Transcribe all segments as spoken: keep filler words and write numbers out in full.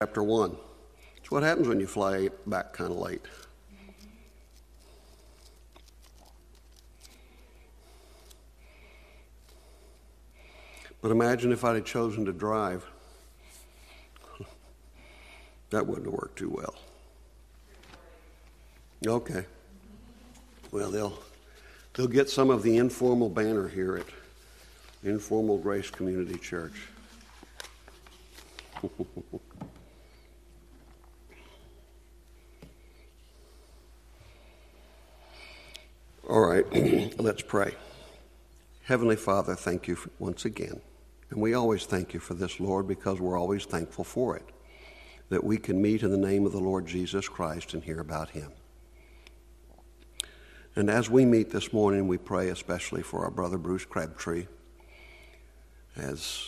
Chapter one. It's what happens when you fly back kind of late. But imagine if I'd have chosen to drive. That wouldn't have worked too well. Okay. Well, they'll they'll get some of the informal banner here at Informal Grace Community Church. All right, let's pray. Heavenly Father, thank you once again. And we always thank you for this, Lord, because we're always thankful for it, that we can meet in the name of the Lord Jesus Christ and hear about him. And as we meet this morning, we pray especially for our brother Bruce Crabtree as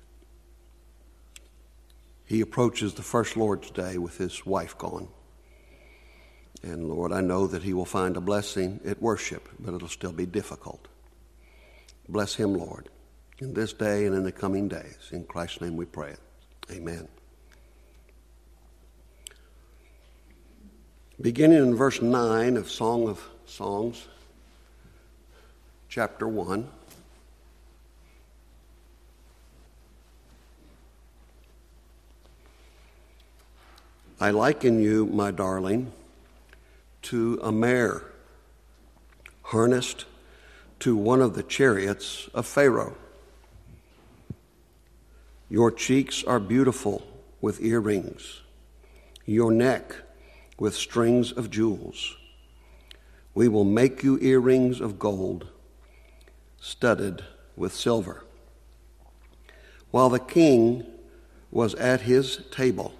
he approaches the first Lord's Day with his wife gone. And Lord, I know that he will find a blessing at worship, but it'll still be difficult. Bless him, Lord, in this day and in the coming days. In Christ's name we pray it. Amen. Beginning in verse nine of Song of Songs, chapter one. I liken you, my darling, to a mare harnessed to one of the chariots of Pharaoh. Your cheeks are beautiful with earrings, your neck with strings of jewels. We will make you earrings of gold, studded with silver. While the king was at his table,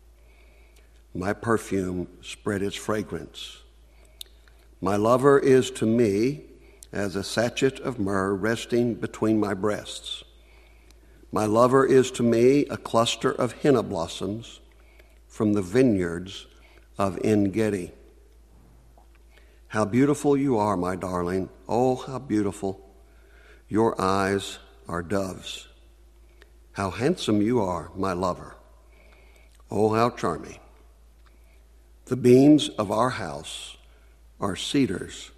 my perfume spread its fragrance. My lover is to me as a sachet of myrrh resting between my breasts. My lover is to me a cluster of henna blossoms from the vineyards of En-Gedi. How beautiful you are, my darling. Oh, how beautiful. Your eyes are doves. How handsome you are, my lover. Oh, how charming. The beams of our house are cedars.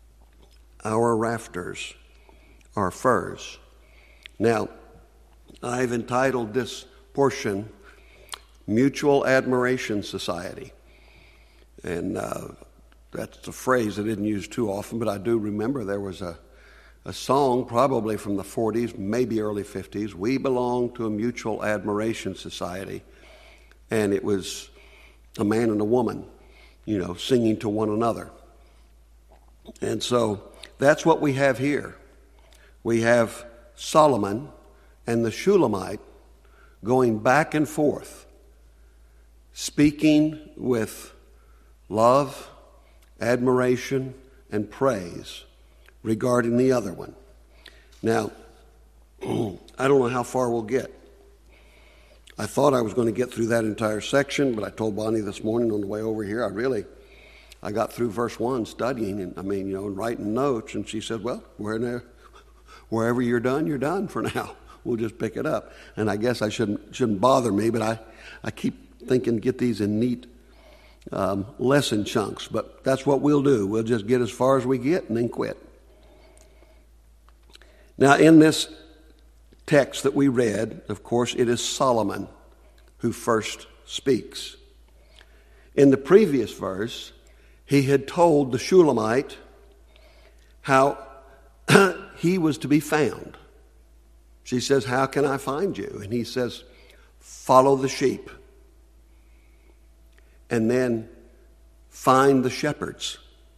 Our rafters are firs. Now, I've entitled this portion Mutual Admiration Society. And uh, that's a phrase I didn't use too often, but I do remember there was a, a song probably from the forties, maybe early fifties. We belong to a mutual admiration society. And it was a man and a woman, you know, singing to one another. And so that's what we have here. We have Solomon and the Shulamite going back and forth, speaking with love, admiration, and praise regarding the other one. Now, I don't know how far we'll get. I thought I was going to get through that entire section, but I told Bonnie this morning on the way over here, I really, I got through verse one studying, and I mean, you know, and writing notes, and she said, well, where, wherever you're done, you're done for now. We'll just pick it up. And I guess I shouldn't shouldn't bother me, but I, I keep thinking get these in neat um, lesson chunks, but that's what we'll do. We'll just get as far as we get and then quit. Now, in this text that we read, of course, it is Solomon who first speaks. In the previous verse, he had told the Shulamite how he was to be found. She says, how can I find you? And he says, follow the sheep. And then find the shepherds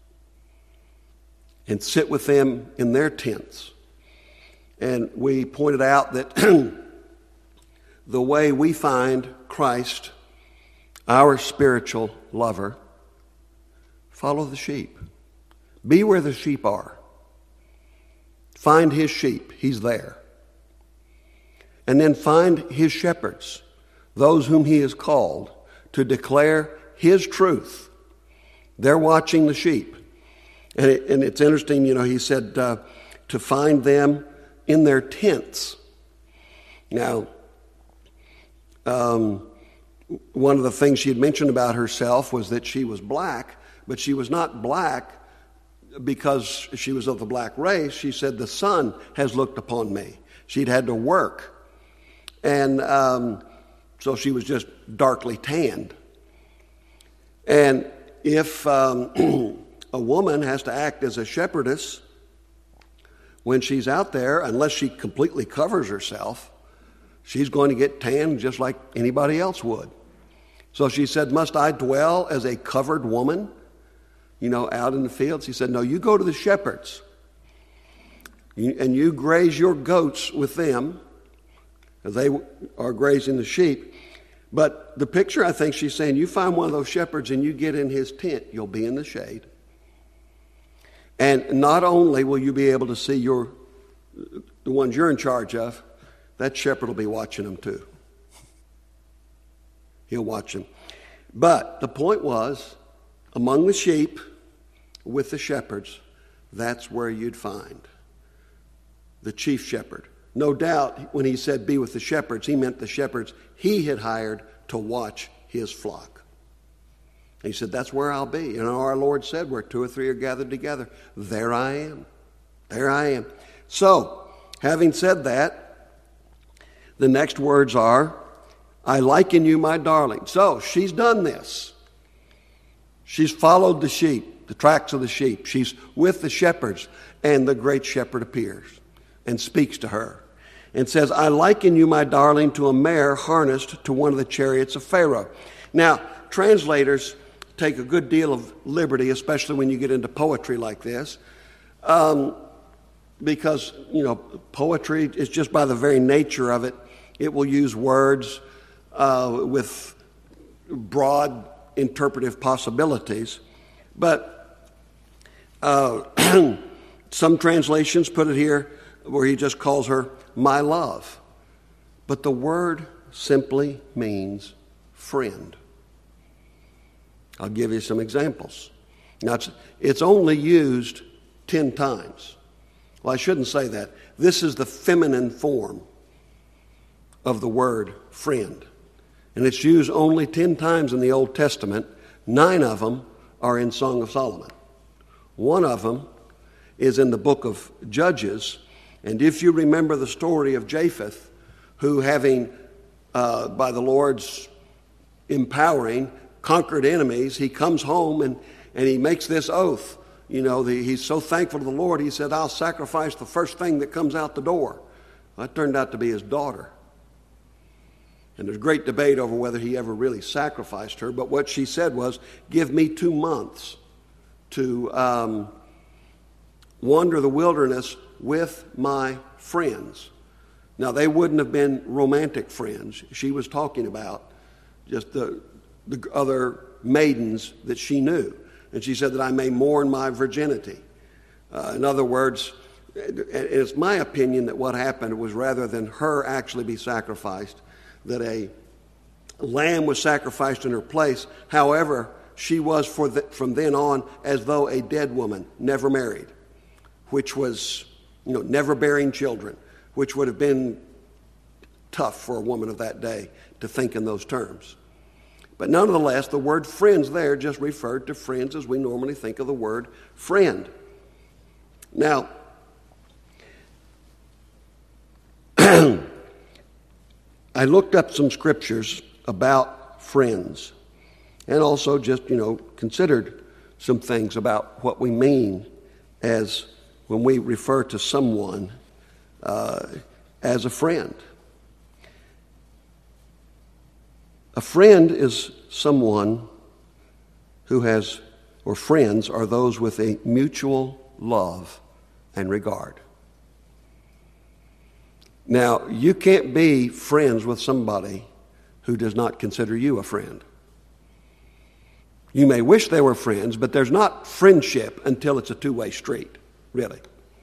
and sit with them in their tents. And we pointed out that the way we find Christ, our spiritual lover, follow the sheep. Be where the sheep are. Find his sheep. He's there. And then find his shepherds, those whom he has called to declare his truth. They're watching the sheep. And, it, and it's interesting, you know, he said uh, to find them in their tents. Now, um, one of the things she had mentioned about herself was that she was black, but she was not black because she was of the black race. She said, the sun has looked upon me. She'd had to work. And um, so she was just darkly tanned. And if um, a woman has to act as a shepherdess when she's out there, unless she completely covers herself, she's going to get tanned just like anybody else would. So she said, must I dwell as a covered woman, you know, out in the fields? He said, no, you go to the shepherds you, and you graze your goats with them as they are grazing the sheep. But the picture, I think she's saying, you find one of those shepherds and you get in his tent, you'll be in the shade. And not only will you be able to see your the ones you're in charge of, that shepherd will be watching them too. He'll watch them. But the point was, among the sheep, with the shepherds, that's where you'd find the chief shepherd. No doubt, when he said be with the shepherds, he meant the shepherds he had hired to watch his flock. And he said, that's where I'll be. And our Lord said, where two or three are gathered together, there I am. There I am. So, having said that, the next words are, I liken you, my darling. So, she's done this. She's followed the sheep, the tracks of the sheep. She's with the shepherds, and the great shepherd appears and speaks to her and says, I liken you, my darling, to a mare harnessed to one of the chariots of Pharaoh. Now, translators take a good deal of liberty, especially when you get into poetry like this, um, because, you know, poetry is just by the very nature of it, it will use words uh, with broad interpretive possibilities. But uh, some translations put it here where he just calls her my love. But the word simply means friend. I'll give you some examples. Now, it's, it's only used ten times. Well, I shouldn't say that. This is the feminine form of the word friend. And it's used only ten times in the Old Testament. Nine of them are in Song of Solomon. One of them is in the book of Judges. And if you remember the story of Japheth, who having, uh, by the Lord's empowering, conquered enemies, he comes home and, and he makes this oath. You know, the, he's so thankful to the Lord, he said, I'll sacrifice the first thing that comes out the door. Well, that turned out to be his daughter. And there's great debate over whether he ever really sacrificed her, but what she said was, give me two months to um, wander the wilderness with my friends. Now, they wouldn't have been romantic friends. She was talking about just the, the other maidens that she knew. And she said that I may mourn my virginity. Uh, in other words, it's my opinion that what happened was rather than her actually be sacrificed, that a lamb was sacrificed in her place. However, she was for the, from then on as though a dead woman, never married, which was, you know, never bearing children, which would have been tough for a woman of that day to think in those terms. But nonetheless, the word friends there just referred to friends as we normally think of the word friend. Now, I looked up some scriptures about friends and also just, you know, considered some things about what we mean as when we refer to someone uh, as a friend. A friend is someone who has, or friends are those with a mutual love and regard. Now, you can't be friends with somebody who does not consider you a friend. You may wish they were friends, but there's not friendship until it's a two-way street, really.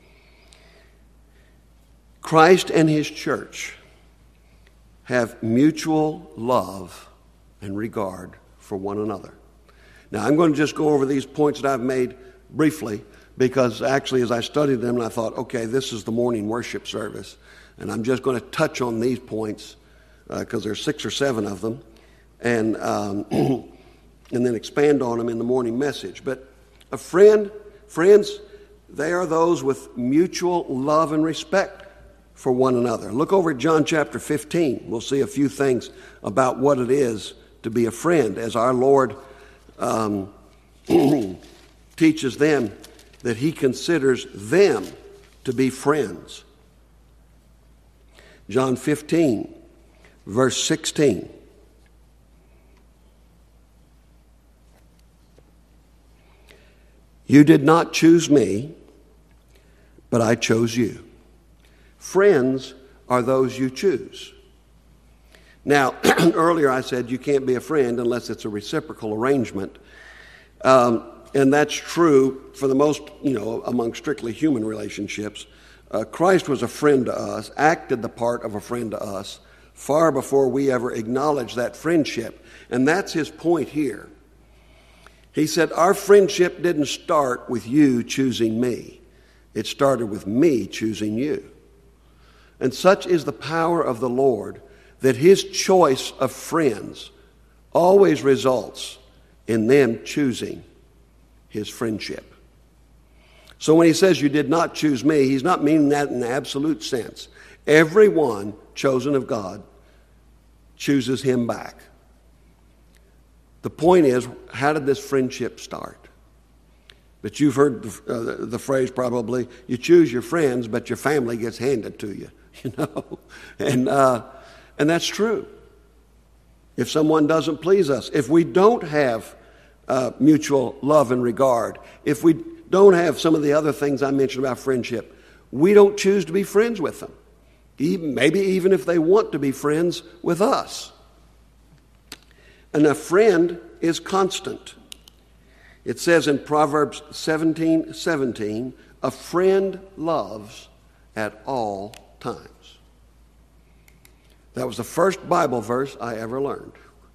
Christ and his church have mutual love and regard for one another. Now, I'm going to just go over these points that I've made briefly because actually as I studied them, I thought, okay, this is the morning worship service, and I'm just going to touch on these points because uh, there's six or seven of them. and um, and then expand on them in the morning message. But a friend, friends, they are those with mutual love and respect for one another. Look over at John chapter fifteen. We'll see a few things about what it is to be a friend, as our Lord um, teaches them that he considers them to be friends. John fifteen, verse sixteen. You did not choose me, but I chose you. Friends are those you choose. Now, earlier I said you can't be a friend unless it's a reciprocal arrangement. Um, and that's true for the most, you know, among strictly human relationships. Uh, Christ was a friend to us, acted the part of a friend to us, far before we ever acknowledged that friendship. And that's his point here. He said, our friendship didn't start with you choosing me. It started with me choosing you. And such is the power of the Lord that his choice of friends always results in them choosing his friendship. So when he says you did not choose me, he's not meaning that in an absolute sense. Everyone chosen of God chooses him back. The point is, how did this friendship start? But you've heard the, uh, the phrase probably, you choose your friends, but your family gets handed to you, you know. And, uh, and that's true. If someone doesn't please us, if we don't have uh, mutual love and regard, if we don't have some of the other things I mentioned about friendship, we don't choose to be friends with them, even, maybe even if they want to be friends with us. And a friend is constant. It says in Proverbs seventeen seventeen, a friend loves at all times. That was the first Bible verse I ever learned.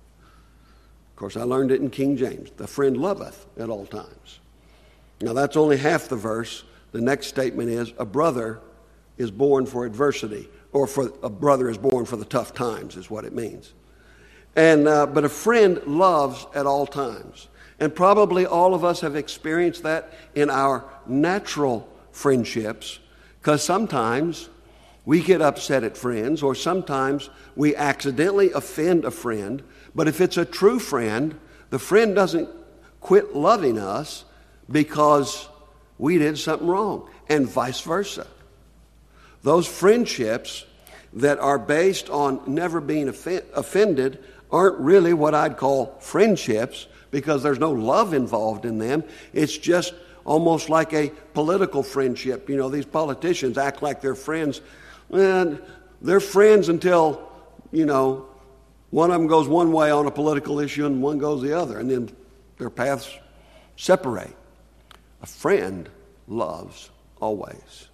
Of course, I learned it in King James. The friend loveth at all times. Now, that's only half the verse. The next statement is, a brother is born for adversity, or for a brother is born for the tough times, is what it means. And uh, but a friend loves at all times. And probably all of us have experienced that in our natural friendships, because sometimes we get upset at friends, or sometimes we accidentally offend a friend. But if it's a true friend, the friend doesn't quit loving us because we did something wrong, and vice versa. Those friendships that are based on never being off- offended aren't really what I'd call friendships, because there's no love involved in them. It's just almost like a political friendship. You know, these politicians act like they're friends, and they're friends until, you know, one of them goes one way on a political issue and one goes the other, and then their paths separate. A friend loves always.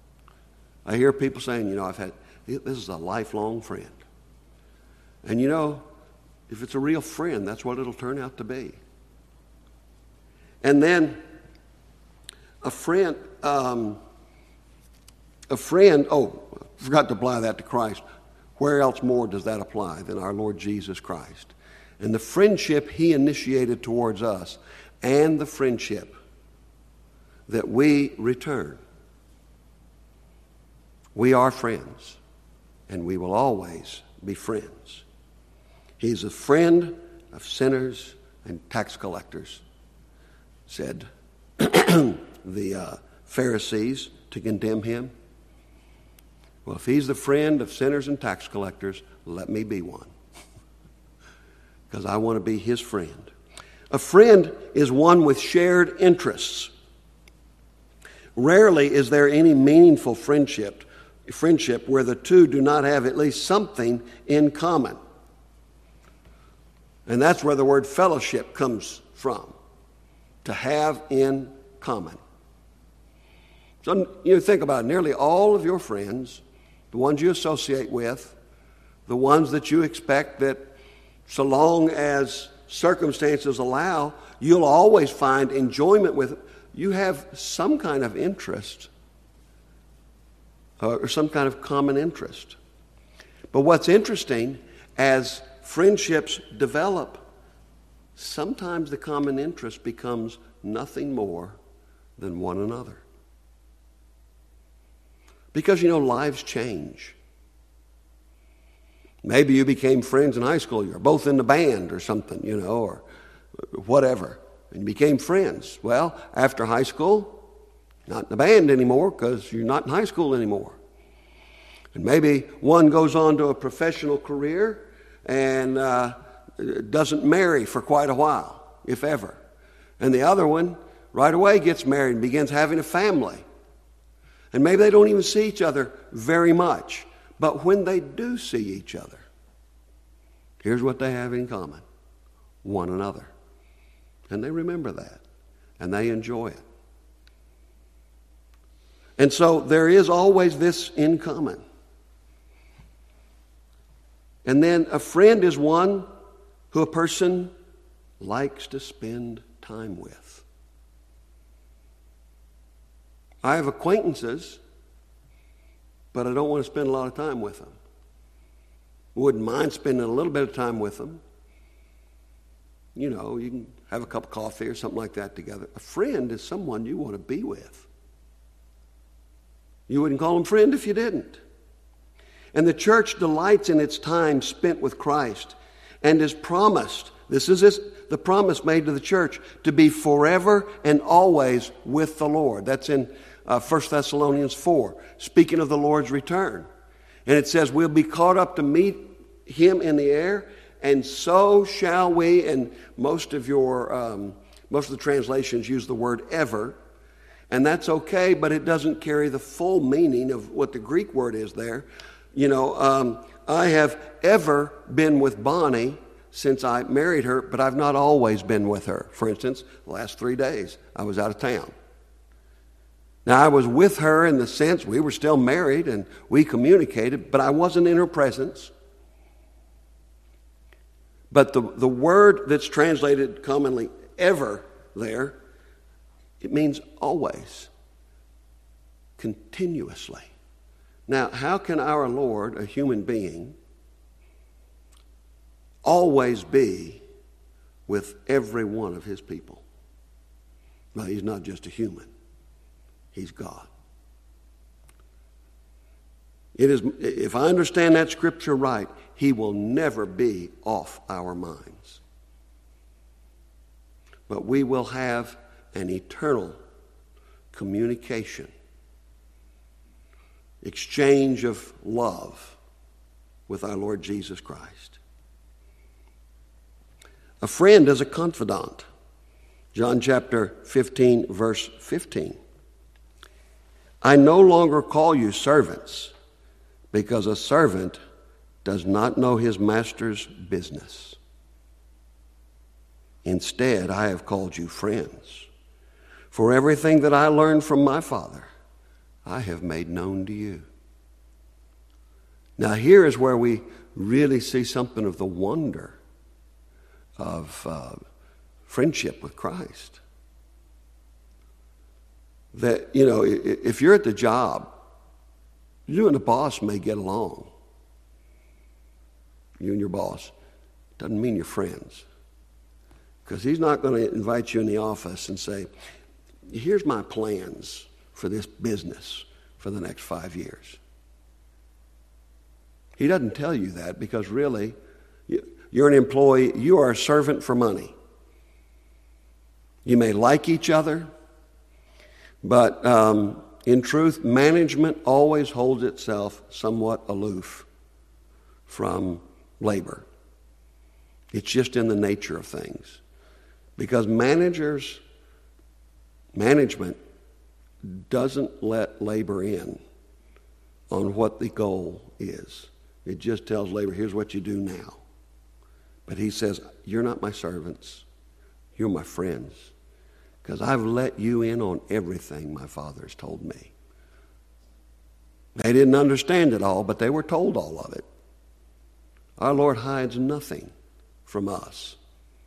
I hear people saying, you know, I've had, this is a lifelong friend. And you know, if it's a real friend, that's what it'll turn out to be. And then a friend, um, a friend, oh, I forgot to apply that to Christ. Where else more does that apply than our Lord Jesus Christ? And the friendship he initiated towards us, and the friendship that we return. We are friends, and we will always be friends. He's a friend of sinners and tax collectors, said the uh, Pharisees to condemn him. Well, if he's the friend of sinners and tax collectors, let me be one, because I want to be his friend. A friend is one with shared interests. Rarely is there any meaningful friendship, friendship where the two do not have at least something in common. And that's where the word fellowship comes from, to have in common. So you think about it, nearly all of your friends, the ones you associate with, the ones that you expect that so long as circumstances allow, you'll always find enjoyment with, you have some kind of interest uh, or some kind of common interest. But what's interesting, as friendships develop, sometimes the common interest becomes nothing more than one another. Because, you know, lives change. Maybe you became friends in high school. You're both in the band or something, you know, or whatever. And you became friends. Well, after high school, not in the band anymore because you're not in high school anymore. And maybe one goes on to a professional career and uh, doesn't marry for quite a while, if ever. And the other one right away gets married and begins having a family. And maybe they don't even see each other very much. But when they do see each other, here's what they have in common: one another. And they remember that. And they enjoy it. And so there is always this in common. And then a friend is one who a person likes to spend time with. I have acquaintances, but I don't want to spend a lot of time with them. Wouldn't mind spending a little bit of time with them. You know, you can have a cup of coffee or something like that together. A friend is someone you want to be with. You wouldn't call them friend if you didn't. And the church delights in its time spent with Christ and is promised, this is this, the promise made to the church, to be forever and always with the Lord. That's in uh, First Thessalonians four, speaking of the Lord's return. And it says, we'll be caught up to meet him in the air, and so shall we. And most of your, um, most of the translations use the word ever. And that's okay, but it doesn't carry the full meaning of what the Greek word is there. You know, um, I have ever been with Bonnie since I married her, but I've not always been with her. For instance, the last three days I was out of town. Now, I was with her in the sense we were still married and we communicated, but I wasn't in her presence. But the, the word that's translated commonly ever there, it means always, continuously. Now, how can our Lord, a human being, always be with every one of his people? Well, he's not just a human. He's God. It is, if I understand that scripture right, he will never be off our minds. But we will have an eternal communication, exchange of love with our Lord Jesus Christ. A friend is a confidant. John chapter fifteen, verse fifteen. I no longer call you servants, because a servant does not know his master's business. Instead, I have called you friends. For everything that I learned from my Father, I have made known to you. Now, here is where we really see something of the wonder of uh, friendship with Christ. That, you know, if you're at the job, you and the boss may get along. You and your boss. Doesn't mean you're friends. Because he's not going to invite you in the office and say, here's my plans for this business for the next five years. He doesn't tell you that because really, you're an employee, you are a servant for money. You may like each other, but um, in truth, management always holds itself somewhat aloof from labor. It's just in the nature of things. Because managers, management doesn't let labor in on what the goal is. It just tells labor, here's what you do now. But he says, you're not my servants. You're my friends. Because I've let you in on everything my Father has told me. They didn't understand it all, but they were told all of it. Our Lord hides nothing from us.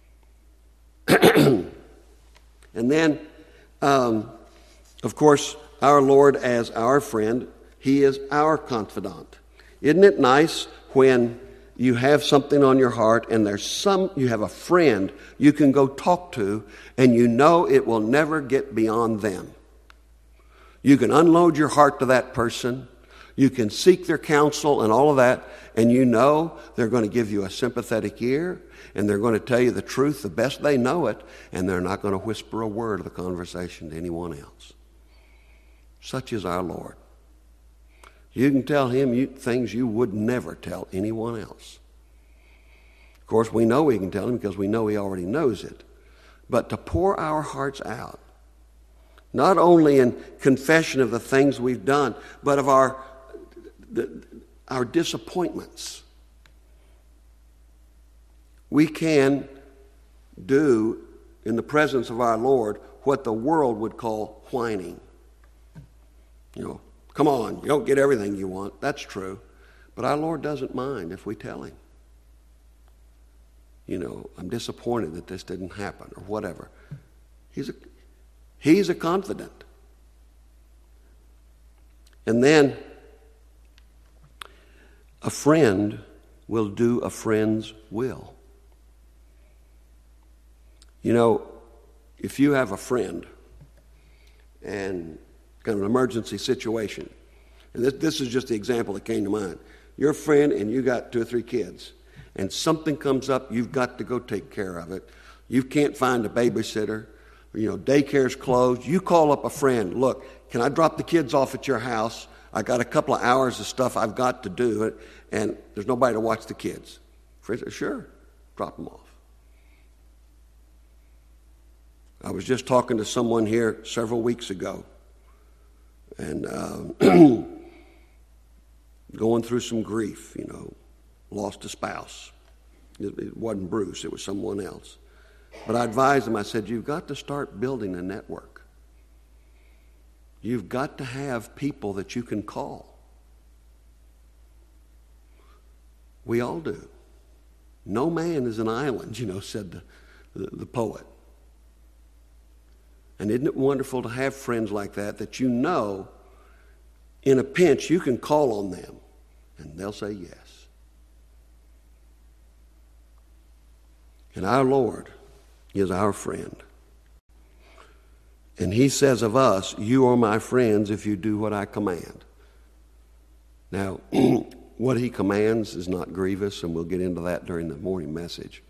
And then, um, of course, our Lord as our friend, he is our confidant. Isn't it nice when you have something on your heart and there's some, you have a friend you can go talk to and you know it will never get beyond them. You can unload your heart to that person. You can seek their counsel and all of that, and you know they're going to give you a sympathetic ear, and they're going to tell you the truth the best they know it, and they're not going to whisper a word of the conversation to anyone else. Such is our Lord. You can tell him you, things you would never tell anyone else. Of course, we know we can tell him because we know he already knows it. But to pour our hearts out, not only in confession of the things we've done, but of our, the, our disappointments. We can do, in the presence of our Lord, what the world would call whining. You know, come on, you don't get everything you want. That's true. But our Lord doesn't mind if we tell him. You know, I'm disappointed that this didn't happen or whatever. He's a, he's a confidant. And then a friend will do a friend's will. You know, if you have a friend and kind of an emergency situation, and this, this is just the example that came to mind. You're a friend and you got two or three kids, and something comes up, you've got to go take care of it. You can't find a babysitter. You know, daycare's closed. You call up a friend. Look, can I drop the kids off at your house? I got a couple of hours of stuff I've got to do it, and there's nobody to watch the kids. Friend says, sure, drop them off. I was just talking to someone here several weeks ago, and uh, going through some grief, you know, lost a spouse. It, it wasn't Bruce, it was someone else. But I advised him, I said, you've got to start building a network. You've got to have people that you can call. We all do. No man is an island, you know, said the, the, the poet. And isn't it wonderful to have friends like that, that you know in a pinch you can call on them and they'll say yes. And our Lord is our friend. And he says of us, you are my friends if you do what I command. Now, what he commands is not grievous, and we'll get into that during the morning message.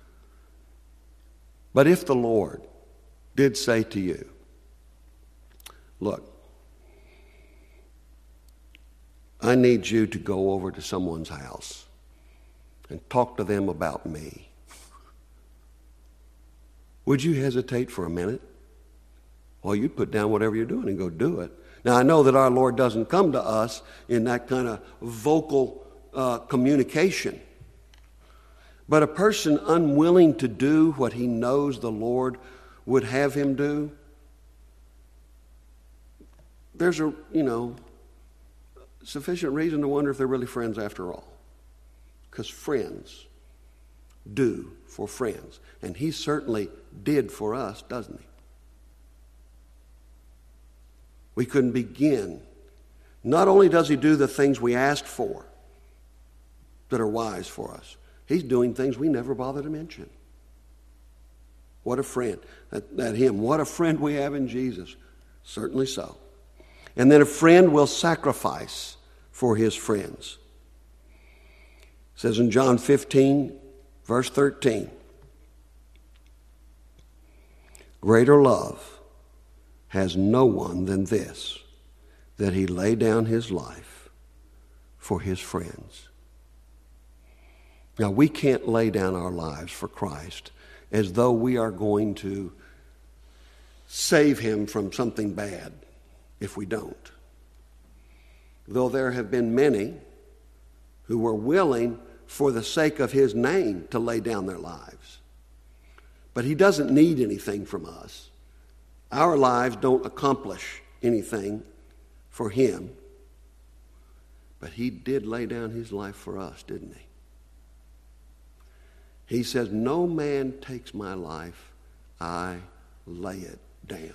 But if the Lord did say to you, look, I need you to go over to someone's house and talk to them about me. Would you hesitate for a minute? Well, you'd put down whatever you're doing and go do it. Now, I know that our Lord doesn't come to us in that kind of vocal uh, communication. But a person unwilling to do what he knows the Lord would have him do, there's a, you know, sufficient reason to wonder if they're really friends after all. Because friends do for friends. And he certainly did for us, doesn't he? We couldn't begin. Not only does he do the things we asked for that are wise for us, he's doing things we never bother to mention. What a friend. That, that him. What a friend we have in Jesus. Certainly so. And then a friend will sacrifice for his friends. It says in John fifteen, verse thirteen, greater love has no one than this, that he lay down his life for his friends. Now, we can't lay down our lives for Christ as though we are going to save him from something bad if we don't. Though there have been many who were willing for the sake of his name to lay down their lives. But he doesn't need anything from us. Our lives don't accomplish anything for him. But he did lay down his life for us, didn't he? He says, no man takes my life, I lay it down.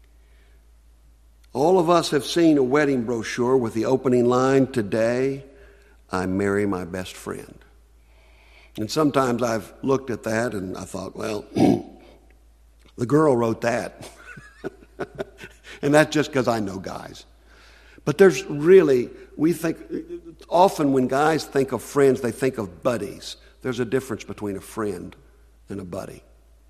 All of us have seen a wedding brochure with the opening line, today I marry my best friend. And sometimes I've looked at that and I thought, well, the girl wrote that. And that's just because I know guys. But there's really, we think, often when guys think of friends, they think of buddies. There's a difference between a friend and a buddy.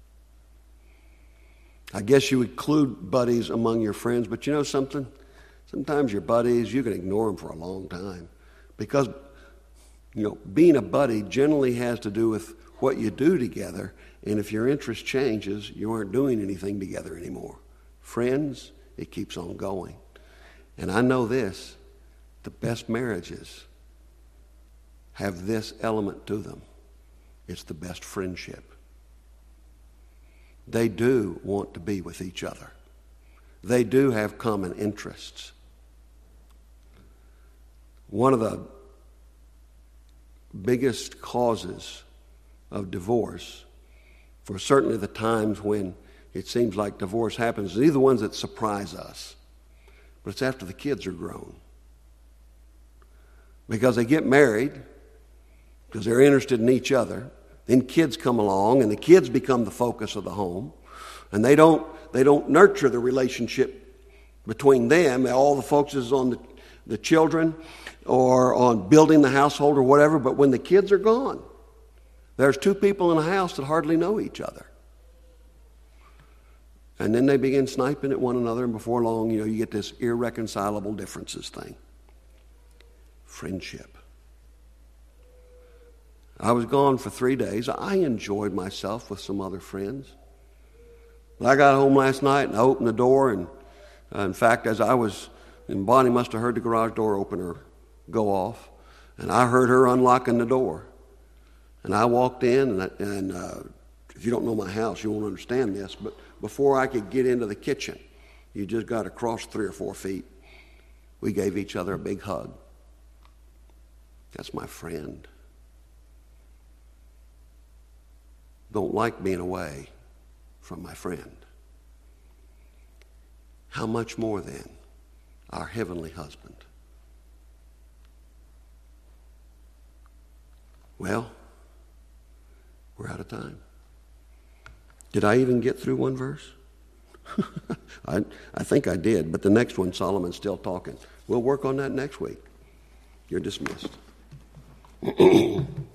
I guess you would include buddies among your friends, but you know something? Sometimes your buddies, you can ignore them for a long time. Because, you know, being a buddy generally has to do with what you do together, and if your interest changes, you aren't doing anything together anymore. Friends, it keeps on going. And I know this, the best marriages have this element to them. It's the best friendship. They do want to be with each other. They do have common interests. One of the biggest causes of divorce, for certainly the times when it seems like divorce happens, these are the ones that surprise us. But it's after the kids are grown. Because they get married, because they're interested in each other. Then kids come along, and the kids become the focus of the home. And they don't they don't nurture the relationship between them. All the focus is on the, the children or on building the household or whatever. But when the kids are gone, there's two people in a house that hardly know each other. And then they begin sniping at one another, and before long, you know, you get this irreconcilable differences thing. Friendship. I was gone for three days. I enjoyed myself with some other friends. I got home last night and I opened the door, and uh, in fact, as I was, and Bonnie must have heard the garage door opener go off, and I heard her unlocking the door. And I walked in, and, I, and uh, if you don't know my house, you won't understand this, but before I could get into the kitchen, you just got to cross three or four feet. We gave each other a big hug. That's my friend. Don't like being away from my friend. How much more then our heavenly husband? Well, we're out of time. Did I even get through one verse? I, I think I did, but the next one, Solomon's still talking. We'll work on that next week. You're dismissed.